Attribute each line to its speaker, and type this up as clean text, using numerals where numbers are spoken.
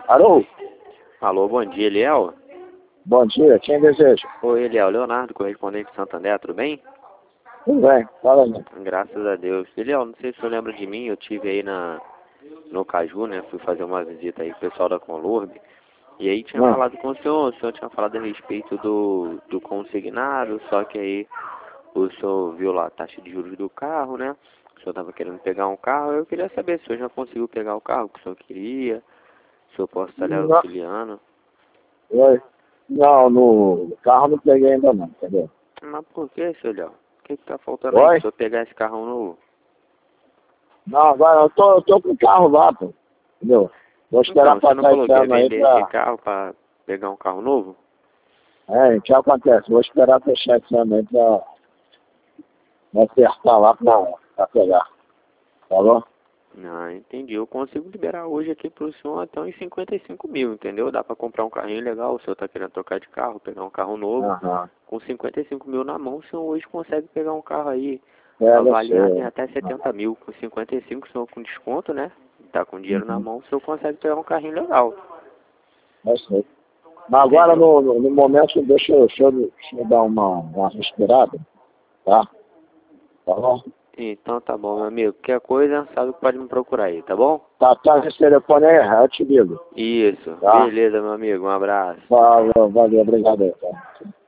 Speaker 1: Alô?
Speaker 2: Alô, bom dia, Eliel.
Speaker 1: Bom dia, quem deseja?
Speaker 2: Oi, Eliel, Leonardo, correspondente de Santander, tudo bem?
Speaker 1: Tudo bem, fala aí.
Speaker 2: Graças a Deus. Eliel, não sei se você lembra de mim, eu tive aí no Caju, né? Fui fazer uma visita aí com o pessoal da Conlurb. E aí tinha falado com o senhor tinha falado a respeito do consignado, só que aí o senhor viu lá a taxa de juros do carro, né? O senhor estava querendo pegar um carro, eu queria saber se o senhor já conseguiu pegar o carro que o senhor queria, se eu posso estar lhe
Speaker 1: Não.
Speaker 2: auxiliando.
Speaker 1: Oi? Não, no carro não peguei ainda não, entendeu?
Speaker 2: Mas por que, seu Léo? O que tá faltando aí
Speaker 1: Oi?
Speaker 2: pra eu pegar esse carro novo?
Speaker 1: Não, agora eu tô com o carro lá, pô. Entendeu? Vou esperar
Speaker 2: Então, você não
Speaker 1: passar
Speaker 2: falou
Speaker 1: esse
Speaker 2: que ia
Speaker 1: ano aí
Speaker 2: vender esse
Speaker 1: pra...
Speaker 2: carro pra pegar um carro novo?
Speaker 1: É, o que acontece? Vou esperar fechar esse ano aí pra acertar lá pra pegar. Falou?
Speaker 2: Não, entendi. Eu consigo liberar hoje aqui pro senhor até uns 55 mil, entendeu? Dá pra comprar um carrinho legal, o senhor tá querendo trocar de carro, pegar um carro novo.
Speaker 1: Aham.
Speaker 2: Com 55 mil na mão, o senhor hoje consegue pegar um carro aí
Speaker 1: Deve
Speaker 2: avaliado em
Speaker 1: ser.
Speaker 2: até 70 mil. Com 55, o senhor com desconto, né? Tá com dinheiro na mão, o senhor consegue pegar um carrinho legal.
Speaker 1: Deve ser. Mas agora,
Speaker 2: Entendeu?
Speaker 1: no momento, deixa eu dar uma respirada, tá? Tá bom?
Speaker 2: Então tá bom, meu amigo. Qualquer coisa, sabe que pode me procurar aí, tá bom?
Speaker 1: Tá esse telefone aí, eu te ligo,
Speaker 2: Isso.
Speaker 1: tá?
Speaker 2: Beleza, meu amigo. Um abraço. Tchau, tchau.
Speaker 1: Valeu, obrigado aí, tá?